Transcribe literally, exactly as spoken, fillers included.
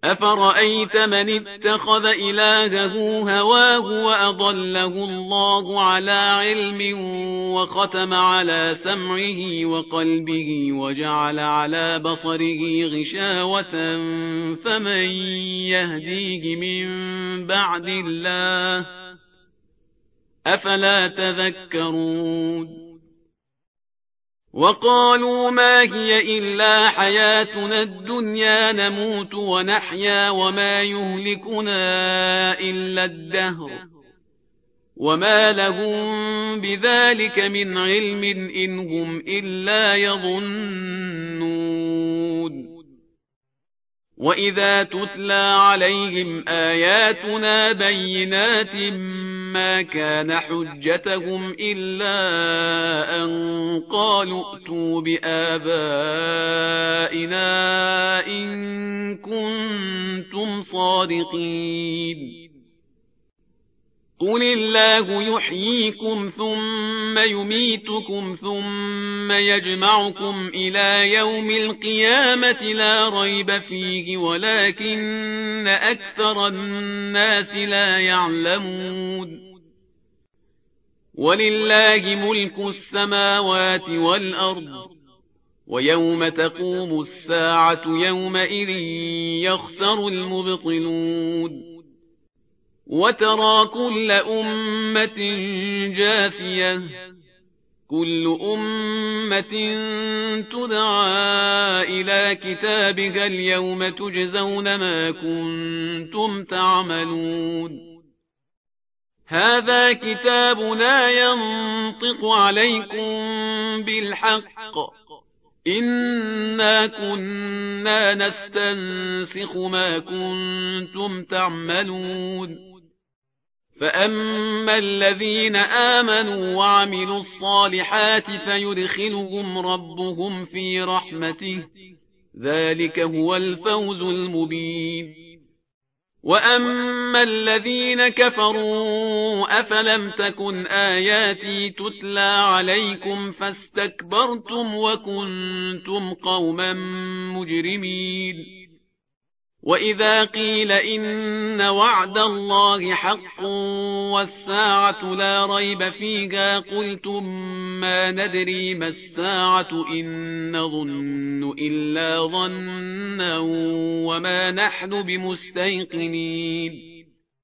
أفرأيت من اتخذ إلهه هواه وأضله الله على علم وختم على سمعه وقلبه وجعل على بصره غشاوة فمن يهديه من بعد الله أفلا تذكرون وقالوا ما هي إلا حياتنا الدنيا نموت ونحيا وما يهلكنا إلا الدهر وما لهم بذلك من علم إن هم إلا يظنون وإذا تتلى عليهم آياتنا بينات ما كان حجتهم إلا أن قالوا ائتوا بآبائنا إن كنتم صادقين قل الله يحييكم ثم يميتكم ثم يجمعكم إلى يوم القيامة لا ريب فيه ولكن أكثر الناس لا يعلمون ولله ملك السماوات والأرض ويوم تقوم الساعة يومئذ يخسر المبطلون وترى كل أمة جاثية كل أمة تدعى إلى كتابها اليوم تجزون ما كنتم تعملون هذا كتابنا ينطق عليكم بالحق إنا كنا نستنسخ ما كنتم تعملون فأما الذين آمنوا وعملوا الصالحات فيدخلهم ربهم في رحمته ذلك هو الفوز المبين وأما الذين كفروا أفلم تكن آياتي تتلى عليكم فاستكبرتم وكنتم قوما مجرمين وإذا قيل إن وعد الله حق والساعة لا ريب فيها قلتم ما ندري ما الساعة إن نظن إلا ظنا وما نحن بمستيقنين